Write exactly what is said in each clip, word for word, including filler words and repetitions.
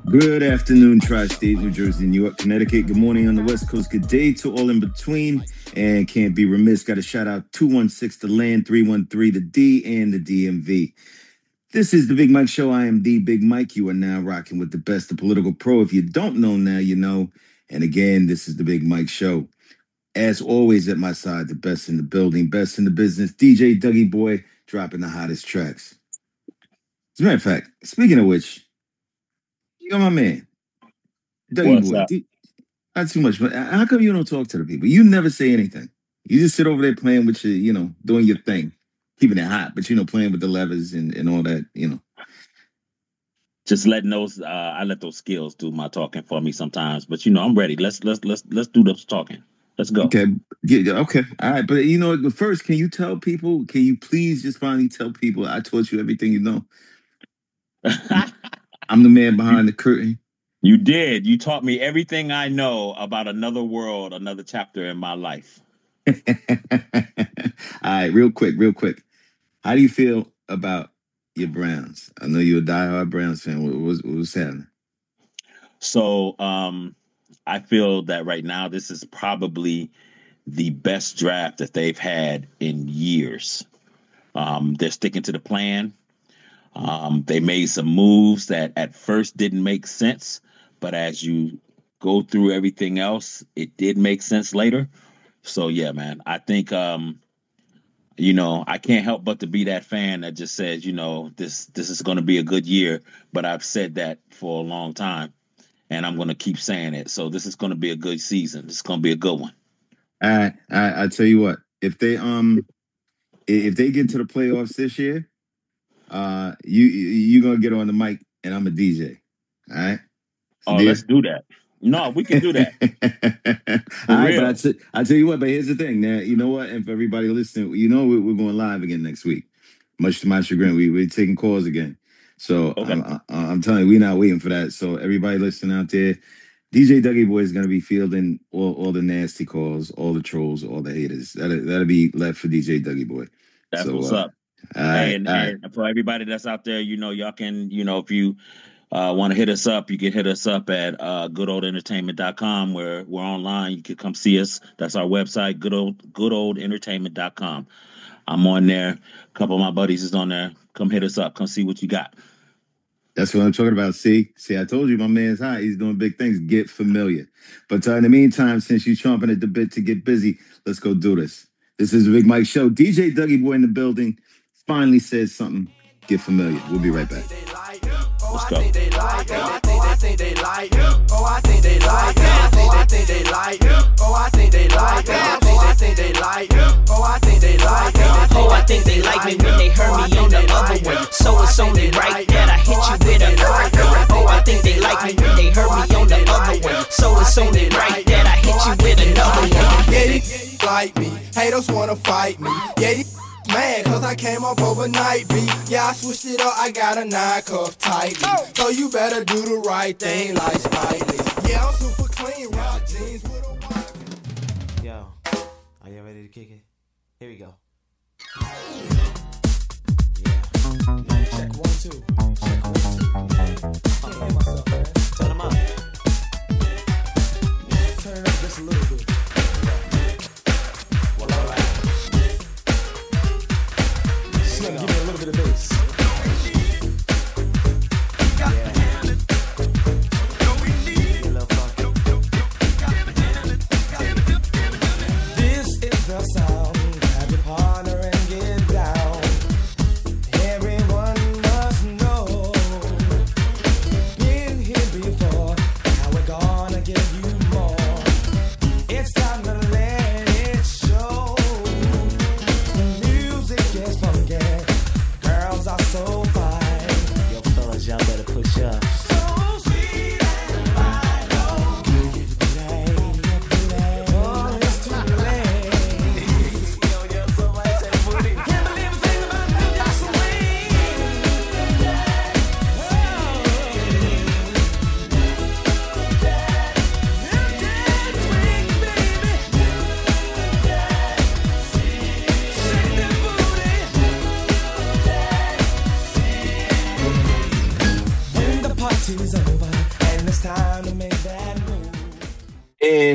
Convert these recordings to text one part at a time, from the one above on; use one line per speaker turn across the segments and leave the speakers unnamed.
Good afternoon, Tri-State, New Jersey, New York, Connecticut. Good morning on the West Coast. Good day to all in between. And can't be remiss. Got to shout out two one six The Land, three one three The D, and the D M V. This is the Big Mike Show. I am the Big Mike. You are now rocking with the best of Political Pro. If you don't know now, you know. And again, this is the Big Mike Show. As always, at my side, the best in the building, best in the business, D J Dougie Boy, dropping the hottest tracks. As a matter of fact, speaking of which, you got my man, Dougie
What's
Boy.
up?
D- not too much, but how come you don't talk to the people? You never say anything. You just sit over there playing with your, you know, doing your thing, keeping it hot, but, you know, playing with the levers and, and all that, you know.
Just letting those, uh, I let those skills do my talking for me sometimes. But you know, I'm ready. Let's let's let's let's do those talking. Let's go.
Okay, yeah, okay, all right. But you know, but first, can you tell people? Can you please just finally tell people I taught you everything you know? I'm the man behind the curtain.
You did. You taught me everything I know about another world, another chapter in my life.
All right, real quick, real quick. How do you feel about your Browns? I know you're a diehard Browns fan. What, what's, what's happening?
So um, I feel that right now this is probably the best draft that they've had in years. Um, they're sticking to the plan. Um, they made some moves that at first didn't make sense, but as you go through everything else, it did make sense later. So yeah, man, I think, um, you know, I can't help but to be that fan that just says, you know, this this is going to be a good year. But I've said that for a long time, and I'm going to keep saying it. So this is going to be a good season. This is going to be a good one.
All right, I I tell you what, if they um if they get to the playoffs this year, uh, you you gonna get on the mic and I'm a D J. All right.
Oh,
Deal?
let's do that. No, we can do that.
All right,
real.
but I, t- I tell you what, but here's the thing. Now, you know what? And for everybody listening, you know we're, we're going live again next week. Much to my chagrin, we, we're taking calls again. So
Okay.
I'm, I, I'm telling you, we're not waiting for that. So everybody listening out there, D J Dougie Boy is going to be fielding all, all the nasty calls, all the trolls, all the haters. That'll, that'll be left for D J Dougie Boy.
That's
so,
what's
uh,
up.
All right,
and,
all right.
and for everybody that's out there, you know, y'all can, you know, if you uh, want to hit us up, you can hit us up at uh, good old entertainment dot com, where we're online. You can come see us. That's our website, good old good old entertainment dot com. I'm on there. A couple of my buddies is on there. Come hit us up. Come see what you got.
That's what I'm talking about. See, see, I told you my man's hot. He's doing big things. Get familiar. But uh, in the meantime, since you're chomping at the bit to get busy, let's go do this. This is the Big Mike Show. D J Dougie Boy in the building finally says something. Get familiar. We'll be right back.
Let's go.
Oh, I think they like it. Oh, I think they like it. Oh, I think they like it. Oh, I think they like it. Oh, I think they like it. Oh, I think they like it. Oh, I think they like it.
Oh, I think they like me when they heard me on the other one. So it's only right that I hit you with another. Oh, I think they like me when they heard me on the other one. So it's only right that I hit you with another one.
Yeah, these like me. Haters wanna fight me. Yeah, these mad cause I came up overnight, B. Yeah, I switched it up, I got a nine cuff tightly. So you better do the right thing like Spike Lee. Yeah, I'm super clean, rock jeans with a white.
Yo, are you ready to kick it? Here we go. Yeah. Check one, two. Check one, two. I can't hear myself, man. Turn them up. Turn it up just a little bit. Well, alright. Slim, give me a little bit of bass. Yeah. A little funky. This is the sound. Grab your partner and get down. Everyone must know. Been here before. Now we're gonna give you more. It's time.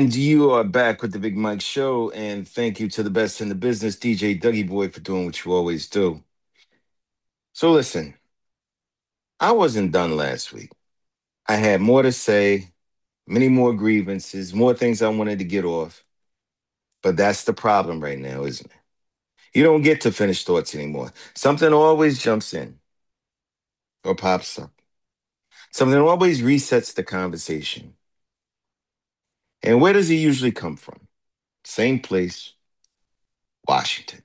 And you are back with the Big Mike Show. And thank you to the best in the business, D J Dougie Boy, for doing what you always do. So listen, I wasn't done last week. I had more to say, many more grievances, more things I wanted to get off. But that's the problem right now, isn't it? You don't get to finish thoughts anymore. Something always jumps in or pops up. Something always resets the conversation. And where does it usually come from? Same place, Washington.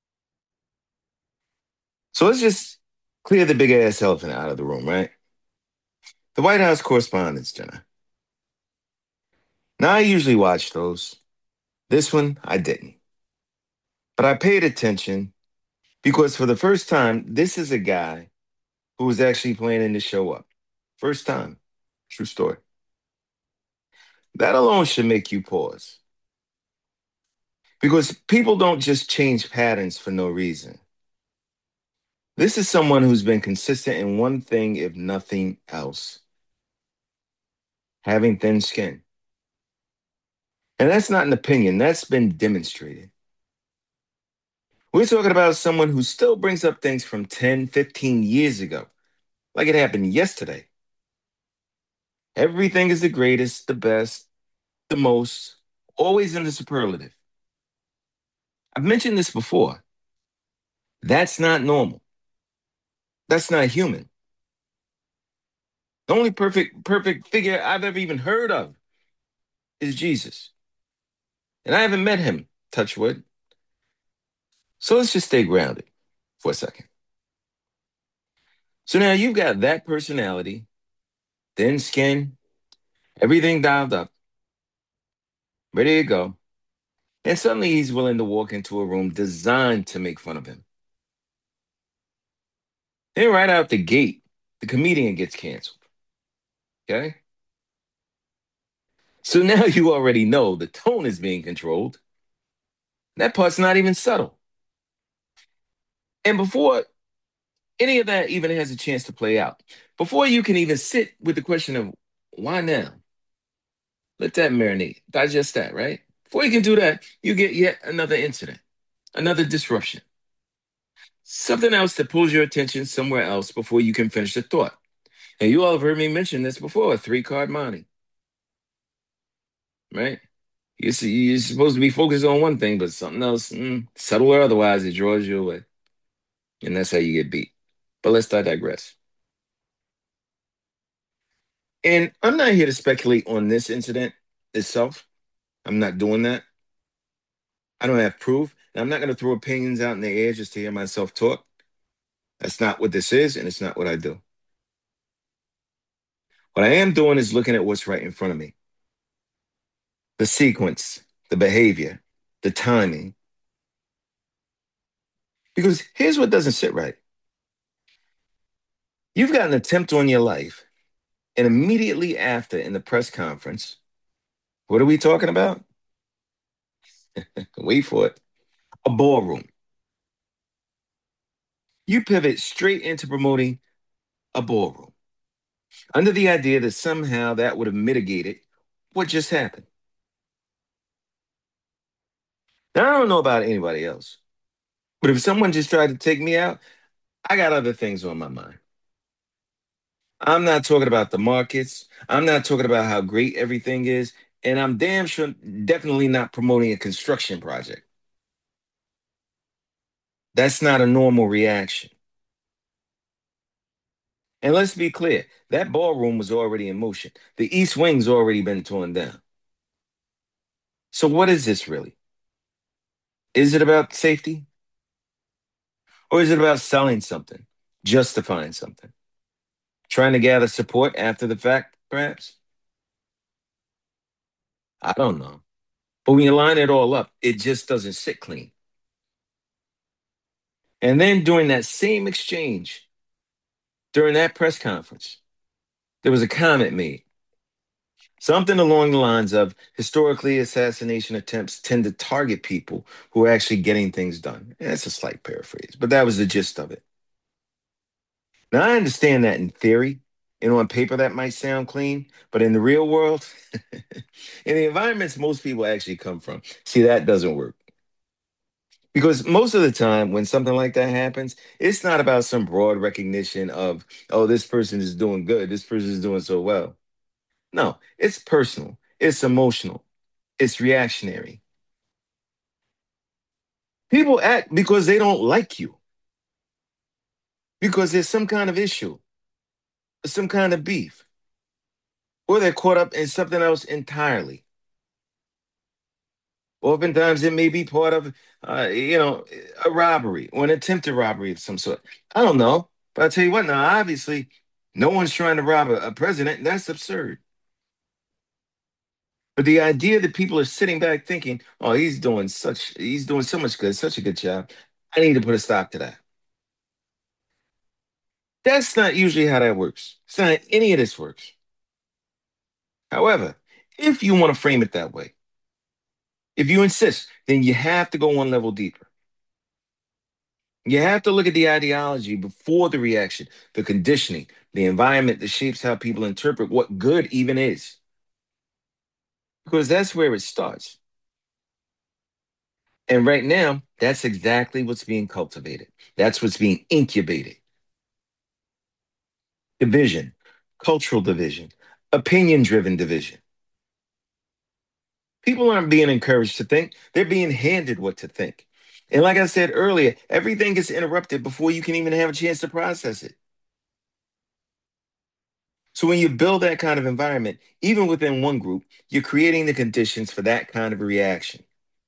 So let's just clear the big ass elephant out of the room, right? The White House Correspondents' Dinner. Now, I usually watch those. This one, I didn't. But I paid attention because for the first time, this is a guy who was actually planning to show up. First time. True story. That alone should make you pause. Because people don't just change patterns for no reason. This is someone who's been consistent in one thing, if nothing else: having thin skin. And that's not an opinion, that's been demonstrated. We're talking about someone who still brings up things from ten, fifteen years ago, like it happened yesterday. Everything is the greatest, the best, the most, always in the superlative. I've mentioned this before. That's not normal. That's not human. The only perfect, perfect figure I've ever even heard of is Jesus. And I haven't met him, touch wood. So let's just stay grounded for a second. So now you've got that personality, thin skin, everything dialed up, ready to go. And suddenly he's willing to walk into a room designed to make fun of him. Then right out the gate, the comedian gets canceled. Okay? So now you already know the tone is being controlled. That part's not even subtle. And before any of that even has a chance to play out, before you can even sit with the question of why now, let that marinate, digest that, right? Before you can do that, you get yet another incident, another disruption, something else that pulls your attention somewhere else before you can finish the thought. And you all have heard me mention this before, a three-card Monte, right? You're, you're supposed to be focused on one thing, but something else, mm, subtle or otherwise, it draws you away. And that's how you get beat. But let's not digress. And I'm not here to speculate on this incident itself. I'm not doing that. I don't have proof. And I'm not going to throw opinions out in the air just to hear myself talk. That's not what this is, and it's not what I do. What I am doing is looking at what's right in front of me. The sequence, the behavior, the timing. Because here's what doesn't sit right. You've got an attempt on your life, and immediately after in the press conference, what are we talking about? Wait for it. A ballroom. You pivot straight into promoting a ballroom under the idea that somehow that would have mitigated what just happened. Now, I don't know about anybody else, but if someone just tried to take me out, I got other things on my mind. I'm not talking about the markets. I'm not talking about how great everything is. And I'm damn sure definitely not promoting a construction project. That's not a normal reaction. And let's be clear, that ballroom was already in motion. The East Wing's already been torn down. So what is this really? Is it about safety? Or is it about selling something, justifying something, trying to gather support after the fact, perhaps? I don't know. But when you line it all up, it just doesn't sit clean. And then during that same exchange, during that press conference, there was a comment made. Something along the lines of historically, assassination attempts tend to target people who are actually getting things done. And that's a slight paraphrase, but that was the gist of it. Now, I understand that in theory, And on paper, that might sound clean, but in the real world, in the environments most people actually come from, see, that doesn't work. Because most of the time, when something like that happens, it's not about some broad recognition of, oh, this person is doing good, this person is doing so well. No, it's personal, it's emotional, it's reactionary. People act because they don't like you, because there's some kind of issue, some kind of beef, or they're caught up in something else entirely. Oftentimes, it may be part of, uh, you know, a robbery or an attempted robbery of some sort. I don't know, but I'll tell you what. Now, obviously, no one's trying to rob a, a president. That's absurd. But the idea that people are sitting back thinking, "Oh, he's doing such, he's doing so much good, such a good job. I need to put a stop to that." That's not usually how that works. It's not how any of this works. However, if you want to frame it that way, if you insist, then you have to go one level deeper. You have to look at the ideology before the reaction, the conditioning, the environment that shapes how people interpret what good even is. Because that's where it starts. And right now, that's exactly what's being cultivated. That's what's being incubated. Division, cultural division, opinion driven division. People aren't being encouraged to think, they're being handed what to think. And like I said earlier, everything gets interrupted before you can even have a chance to process it. So when you build that kind of environment, even within one group, you're creating the conditions for that kind of reaction.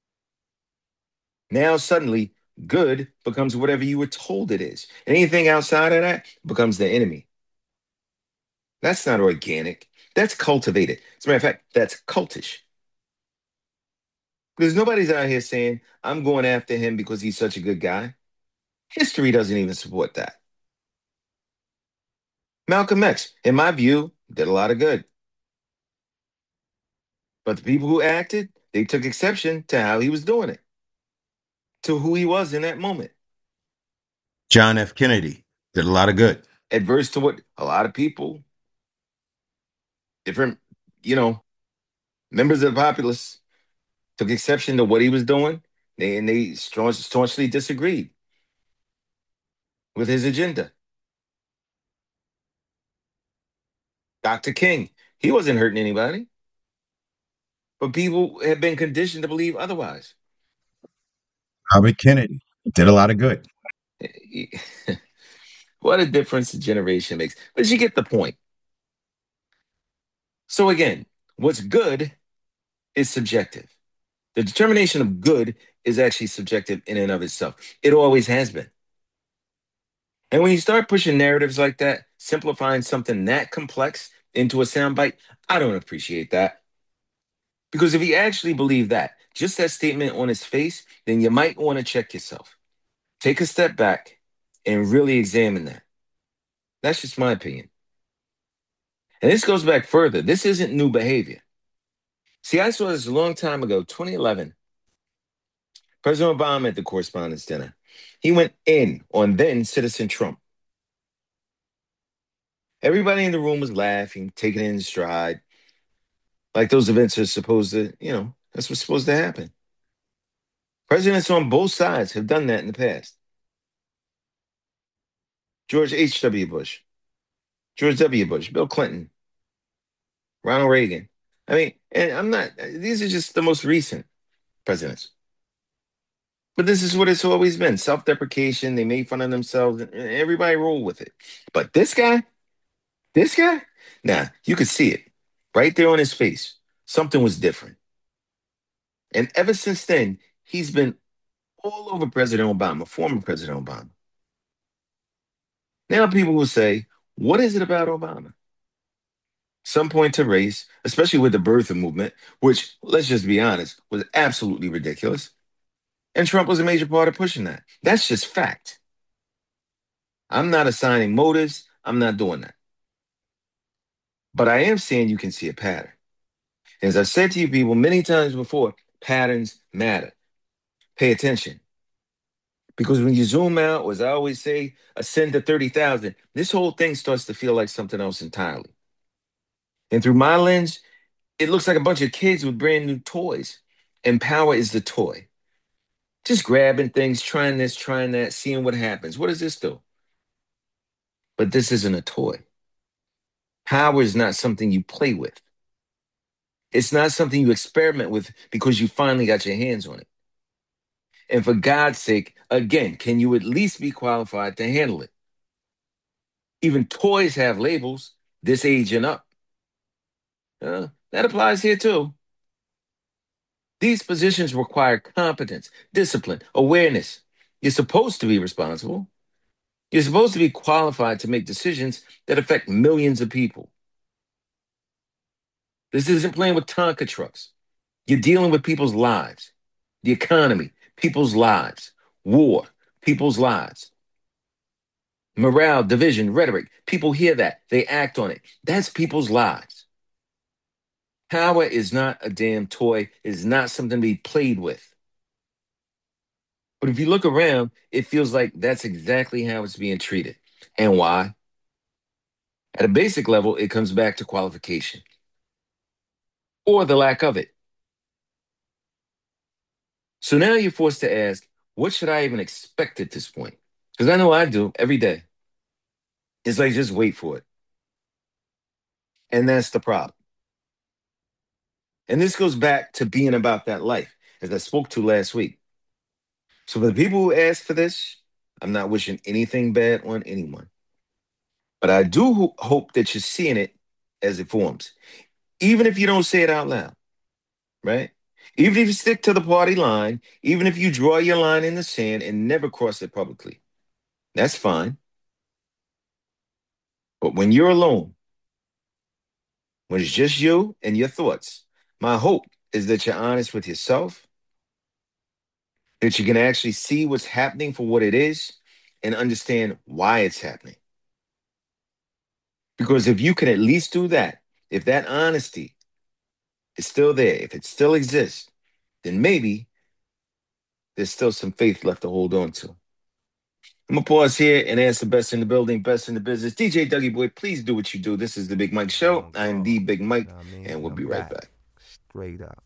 Now suddenly, good becomes whatever you were told it is. Anything outside of that becomes the enemy. That's not organic. That's cultivated. As a matter of fact, that's cultish. Because nobody's out here saying, I'm going after him because he's such a good guy. History doesn't even support that. Malcolm X, in my view, did a lot of good. But the people who acted, they took exception to how he was doing it, to who he was in that moment.
John F. Kennedy did a lot of good.
Adverse to what a lot of people, different, you know, members of the populace took exception to what he was doing. They, and they staunch, staunchly disagreed with his agenda. Doctor King, he wasn't hurting anybody, but people have been conditioned to believe otherwise.
Robert Kennedy did a lot of good.
What a difference a generation makes. But you get the point. So again, what's good is subjective. The determination of good is actually subjective in and of itself. It always has been. And when you start pushing narratives like that, simplifying something that complex into a soundbite, I don't appreciate that. Because if you actually believe that, just that statement on its face, then you might want to check yourself. Take a step back and really examine that. That's just my opinion. And this goes back further. This isn't new behavior. See, I saw this a long time ago, twenty eleven. President Obama at the Correspondents' Dinner. He went in on then Citizen Trump. Everybody in the room was laughing, taking it in stride. Like those events are supposed to, you know, that's what's supposed to happen. Presidents on both sides have done that in the past. George H W. Bush, George W. Bush, Bill Clinton, Ronald Reagan. I mean, and I'm not, these are just the most recent presidents. But this is what it's always been, self-deprecation. They made fun of themselves, and everybody rolled with it. But this guy, this guy, nah, you could see it right there on his face. Something was different. And ever since then, he's been all over President Obama, former President Obama. Now people will say, what is it about Obama? Some point to race, especially with the birther movement, which, let's just be honest, was absolutely ridiculous. And Trump was a major part of pushing that. That's just fact. I'm not assigning motives. I'm not doing that. But I am saying you can see a pattern. As I've said to you people many times before, patterns matter. Pay attention. Because when you zoom out, or as I always say, ascend to thirty thousand, this whole thing starts to feel like something else entirely. And through my lens, it looks like a bunch of kids with brand new toys. And power is the toy. Just grabbing things, trying this, trying that, seeing what happens. What does this do? But this isn't a toy. Power is not something you play with. It's not something you experiment with because you finally got your hands on it. And for God's sake, again, can you at least be qualified to handle it? Even toys have labels, this age and up. Uh, that applies here too. These positions require competence, discipline, awareness. You're supposed to be responsible. You're supposed to be qualified to make decisions that affect millions of people. This isn't playing with Tonka trucks. You're dealing with people's lives, the economy, people's lives, war, people's lives. Morale, division, rhetoric. People hear that. They act on it. That's people's lives. Power is not a damn toy. It's not something to be played with. But if you look around, it feels like that's exactly how it's being treated. And why? At a basic level, it comes back to qualification. Or the lack of it. So now you're forced to ask, what should I even expect at this point? Because I know I do every day. It's like, just wait for it. And that's the problem. And this goes back to being about that life, as I spoke to last week. So for the people who ask for this, I'm not wishing anything bad on anyone. But I do ho- hope that you're seeing it as it forms. Even if you don't say it out loud, right? Even if you stick to the party line, even if you draw your line in the sand and never cross it publicly, that's fine. But when you're alone, when it's just you and your thoughts, my hope is that you're honest with yourself, that you can actually see what's happening for what it is and understand why it's happening. Because if you can at least do that, if that honesty is still there, if it still exists, then maybe there's still some faith left to hold on to. I'm going to pause here and ask the best in the building, best in the business. D J Dougie Boy, please do what you do. This is the Big Mike Show. I am the Big Mike, and we'll be right back.
Straight up.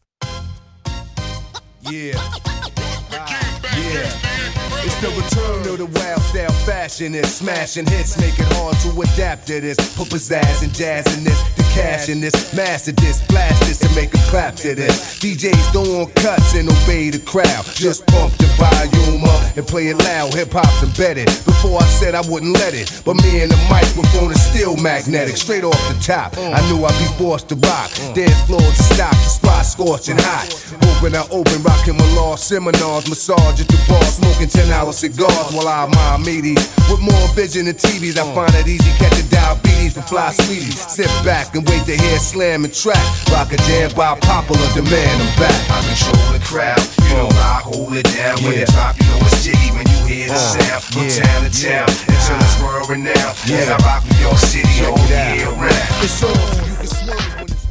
Yeah. Yeah. It's the return of the wild style fashion. It's smashing hits, make it hard to adapt to this. Put pizzazz and jazz in this, the cash in this, master this, blast this, and make a clap to this. D Js don't want cuts and obey the crowd. Just pump the volume up and play it loud. Hip hop's embedded. Before I said I wouldn't let it, but me and the microphone is still magnetic. Straight off the top, I knew I'd be forced to rock. Dance floors to stop, the spot scorching hot. Open, I open, rocking my law seminars, massage at the bar, smoking ten dollar cigars while I admire meaties. With more vision than T Vs, I find it easy catching diabetes from fly sweeties. Sit back and wait to hear slam and track. Rock a jam by popular demand, I'm back.
I control the crowd, you know I hold it down. When
Yeah.
it drop, you know it's jiggy when you hear the
Uh,
sound. From
yeah,
town to town,
yeah.
until it's world renowned.
Yeah.
And I rock New York City
Check
all
it out.
year round.
It's on so you can swerve when it's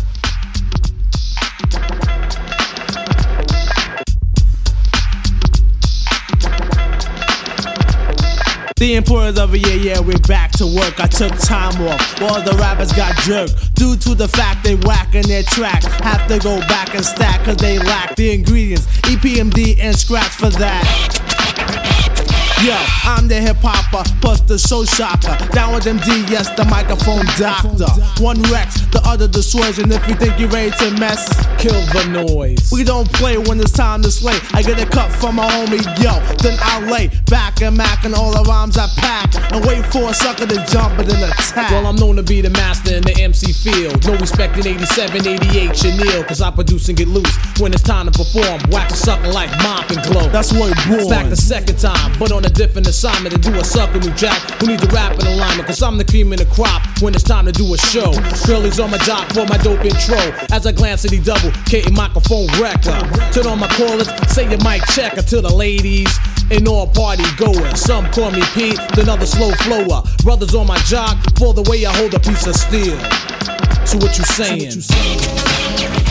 The importance of a year, yeah, we're back to work. I took time off while the rappers got jerked. Due to the fact they whacking their track. Have to go back and stack cause they lack the ingredients. E P M D and scratch for that. Yo, I'm the hip hopper, plus the show shocker. Down with M D, yes, the microphone doctor. One Rex, the other destroys. And if you think you're ready to mess, kill the noise. We don't play when it's time to slay. I get a cut from my homie, yo, then I lay back and mac and all the rhymes I pack. And wait for a sucker to jump and then attack.
Well, I'm known to be the master in the M C field. No respect in eighty-seven, eighty-eight, Chanel. Cause I produce and get loose when it's time to perform. Whack a sucker like Mop and Glow.
That's where it born.
Back the second time, but on a different assignment to do a sucker new jack who needs a rap in alignment. Cause I'm the cream in the crop when it's time to do a show. Curly's on my job for my dope intro. As I glance at the double, K microphone wrecker. Turn on my callers, say your mic checker to the ladies and all party goers. Some call me Pete, then others slow flower. Brothers on my jock for the way I hold a piece of steel. So what you saying? So what you saying?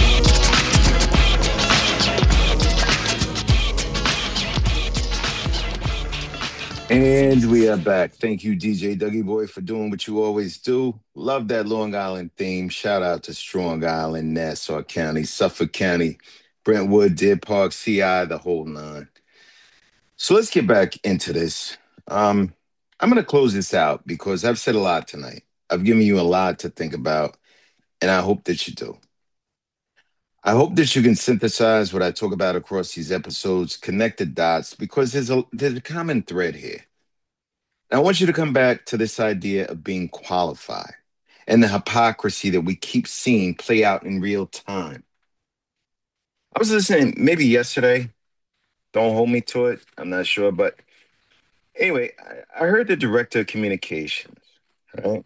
And we are back. Thank you, D J Dougie Boy, for doing what you always do. Love that Long Island theme. Shout out to Strong Island, Nassau County, Suffolk County, Brentwood, Deer Park, C I, the whole nine. So let's get back into this. Um, I'm going to close this out because I've said a lot tonight. I've given you a lot to think about, and I hope that you do. I hope that you can synthesize what I talk about across these episodes, connect the dots, because there's a there's a common thread here. I want you to come back to this idea of being qualified and the hypocrisy that we keep seeing play out in real time. I was listening maybe yesterday. Don't hold me to it. I'm not sure. But anyway, I, I heard the director of communications, right?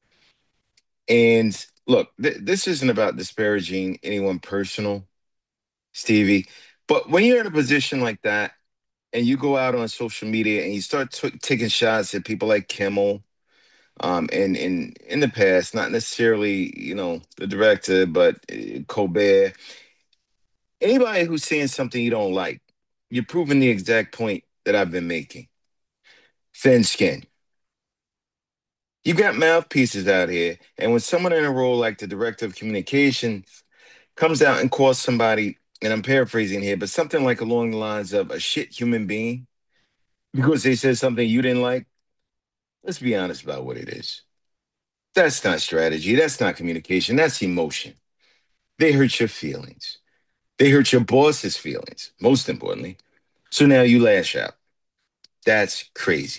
And look, th- this isn't about disparaging anyone personal, Stevie. But when you're in a position like that and you go out on social media and you start t- taking shots at people like Kimmel, um, and in in the past, not necessarily, you know, the director, but uh, Colbert, anybody who's saying something you don't like, you're proving the exact point that I've been making. Thin skin. You got mouthpieces out here, and when someone in a role like the director of communications comes out and calls somebody, and I'm paraphrasing here, but something like along the lines of a shit human being because they said something you didn't like, let's be honest about what it is. That's not strategy. That's not communication. That's emotion. They hurt your feelings. They hurt your boss's feelings, most importantly. So now you lash out. That's crazy.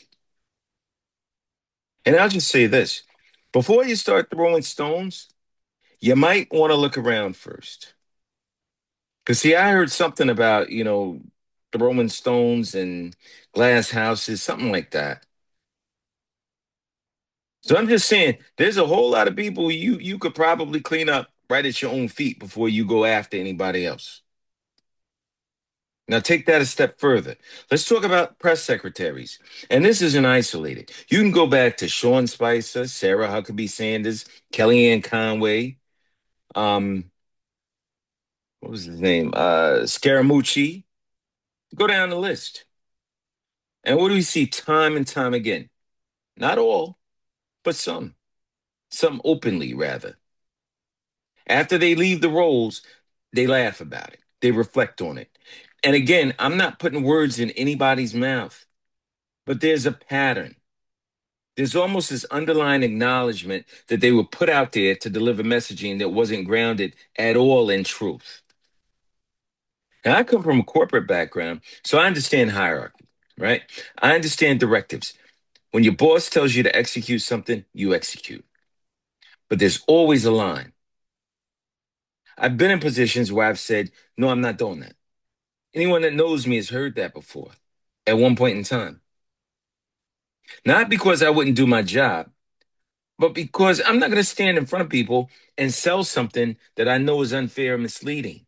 And I'll just say this before you start throwing stones, you might want to look around first. Because, see, I heard something about, you know, throwing stones and glass houses, something like that. So I'm just saying, there's a whole lot of people you you could probably clean up right at your own feet before you go after anybody else. Now take that a step further. Let's talk about press secretaries. And this isn't isolated. You can go back to Sean Spicer, Sarah Huckabee Sanders, Kellyanne Conway, um, what was his name? Uh, Scaramucci. Go down the list. And what do we see time and time again? Not all, but some. Some openly, rather. After they leave the roles, they laugh about it. They reflect on it. And again, I'm not putting words in anybody's mouth, but there's a pattern. There's almost this underlying acknowledgement that they were put out there to deliver messaging that wasn't grounded at all in truth. Now, I come from a corporate background, so I understand hierarchy, right? I understand directives. When your boss tells you to execute something, you execute. But there's always a line. I've been in positions where I've said, no, I'm not doing that. Anyone that knows me has heard that before at one point in time. Not because I wouldn't do my job, but because I'm not going to stand in front of people and sell something that I know is unfair and misleading.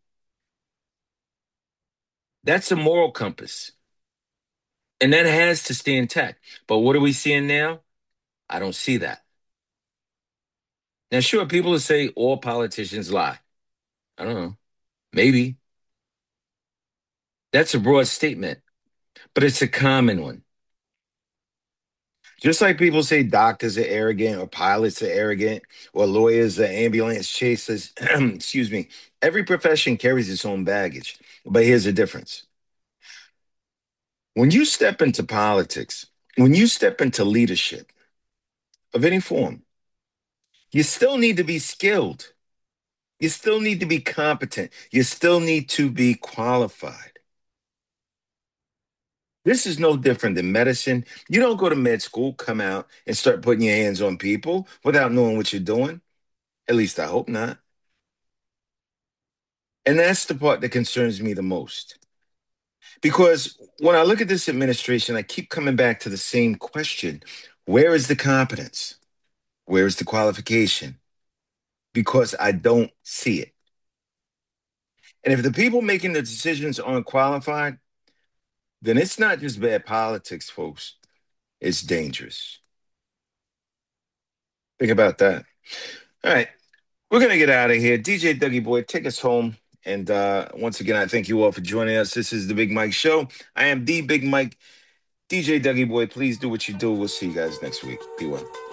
That's a moral compass. And that has to stay intact. But what are we seeing now? I don't see that. Now, sure, people will say all politicians lie. I don't know. Maybe. That's a broad statement, but it's a common one. Just like people say doctors are arrogant or pilots are arrogant or lawyers are ambulance chasers, excuse me, every profession carries its own baggage. But here's the difference. When you step into politics, when you step into leadership of any form, you still need to be skilled. You still need to be competent. You still need to be qualified. This is no different than medicine. You don't go to med school, come out, and start putting your hands on people without knowing what you're doing. At least I hope not. And that's the part that concerns me the most. Because when I look at this administration, I keep coming back to the same question. Where is the competence? Where is the qualification? Because I don't see it. And if the people making the decisions aren't qualified, then it's not just bad politics, folks. It's dangerous. Think about that. All right. We're going to get out of here. D J Dougie Boy, take us home. And uh, once again, I thank you all for joining us. This is the Big Mike Show. I am the Big Mike. D J Dougie Boy, please do what you do. We'll see you guys next week. Be well.